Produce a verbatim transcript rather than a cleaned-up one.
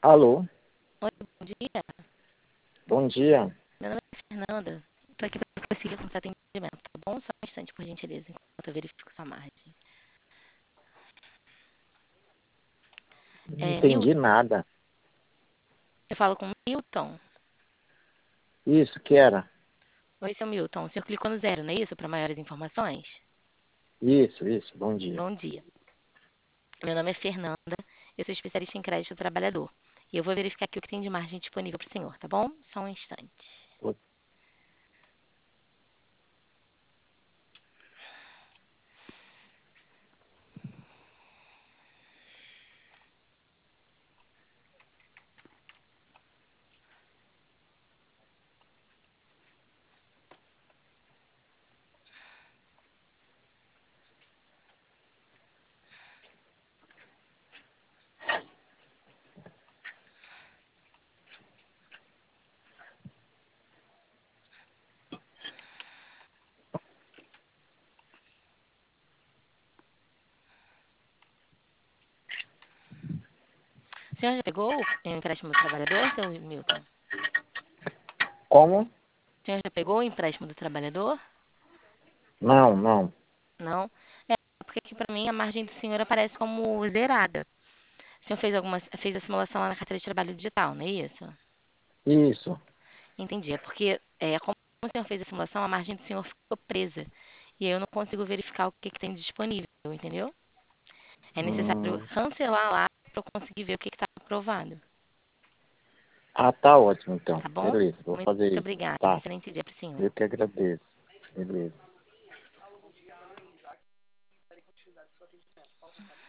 Alô, Oi, bom dia. bom dia. Meu nome é Fernanda. Estou aqui para prosseguir com o seu atendimento, tá bom? Só um instante, por gentileza, enquanto eu verifico sua margem. Não É, Milton, entendi nada. eu falo com o Milton. Isso, que era? Oi, seu Milton. O senhor clicou no zero, não é isso? Para maiores informações? Isso, isso, bom dia. Bom dia. Meu nome é Fernanda. Eu sou especialista em crédito trabalhador. E eu vou verificar aqui o que tem de margem disponível para o senhor, tá bom? Só um instante. O- O senhor já pegou o empréstimo do trabalhador, seu Milton? Como? O senhor já pegou o empréstimo do trabalhador? Não, não. Não? É, porque aqui para mim a margem do senhor aparece como zerada. O senhor fez alguma, fez a simulação lá na carteira de trabalho digital, não é isso? Isso. Entendi. É porque, é, como o senhor fez a simulação, a margem do senhor ficou presa. E aí eu não consigo verificar o que, que tem disponível, entendeu? É necessário Hum. cancelar lá para eu conseguir ver o que está aprovado. Ah, tá ótimo então. Tá bom? Beleza, vou Muito fazer isso. obrigada. Um Tá, excelente dia para o senhor. eu que agradeço. Beleza.